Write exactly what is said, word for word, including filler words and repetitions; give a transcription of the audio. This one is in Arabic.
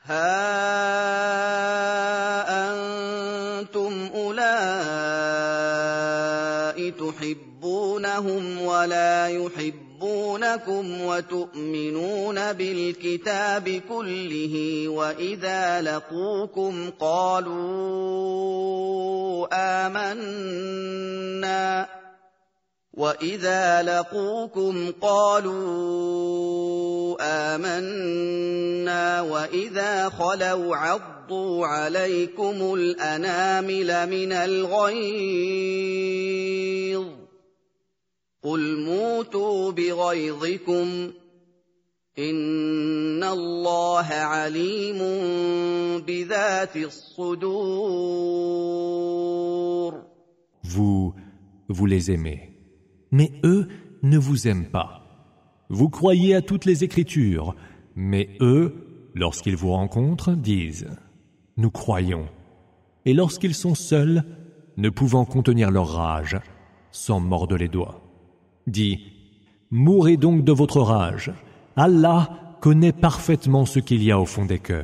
ها أنتم أولئك تحبونهم ولا يحبونكم وتؤمنون بالكتاب كله وإذا لقوكم قالوا آمنا وَإِذَا لَقُوكُمْ قَالُوا آمَنَّا وَإِذَا خَلَوْا عَضُّوا عَلَيْكُمُ الْأَنَامِلَ مِنَ الْغَيْظِ قُلْ مُوتُوا بِغَيْظِكُمْ إِنَّ اللَّهَ عَلِيمٌ بِذَاتِ الصُّدُورِ. Vous, vous les aimez. Mais eux ne vous aiment pas. Vous croyez à toutes les Écritures, mais eux, lorsqu'ils vous rencontrent, disent « Nous croyons ». Et lorsqu'ils sont seuls, ne pouvant contenir leur rage, s'en mordent les doigts. Dis « Mourez donc de votre rage. Allah connaît parfaitement ce qu'il y a au fond des cœurs. »